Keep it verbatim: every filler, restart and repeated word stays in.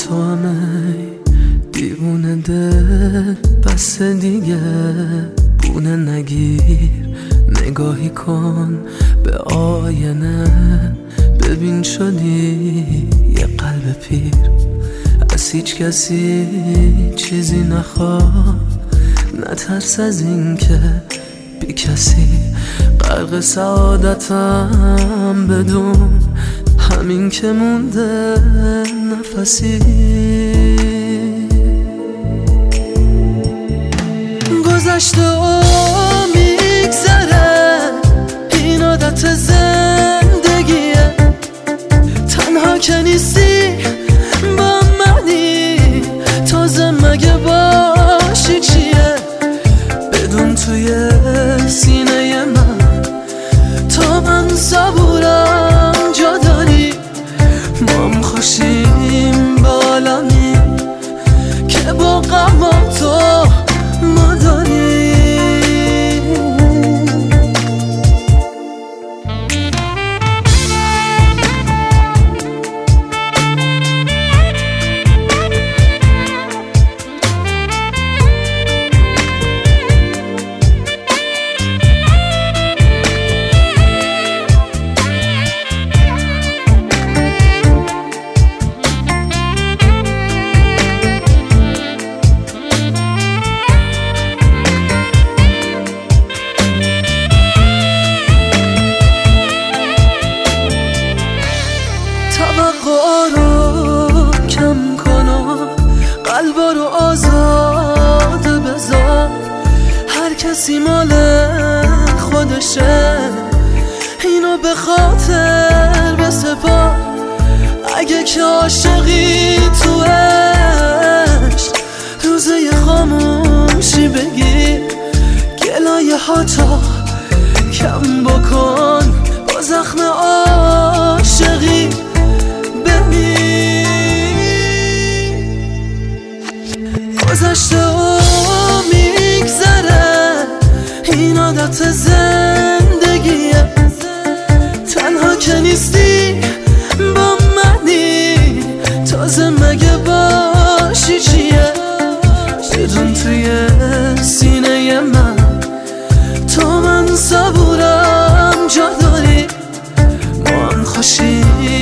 تو همه دیوونه دل، بس دیگه بونه نگیر. نگاهی کن به آینه، ببین شدی یه قلب پیر. از هیچ کسی چیزی نخواه، نترس از این که بی کسی. غرق سعادتم بدون همین که مونده نفسی. گذشته و میگذره، این عادت زندگیه. تنها که نیستی با منی، تازه مگه باشی چیه؟ بدون توی سینه من تا من صبورم جا داری. ما هم خوشیم با عالمی که با غم تو ما داریم. توقع رو کم کن و قلبا رو آزاد بذار. هر کسی مال خودشه، اینو به خاطر بسپار. اگه که عاشقی تو عشق، روزه خاموشی بگیر. گلایه ها تا کم بکن با زخم عاشقی. گذشته و میگذره، این عادت زندگیه. تنها که نیستی با منی، تازه مگه باشی چیه؟ بدون توی سینه من تا من صبورم جا داری. ما هم خوشیم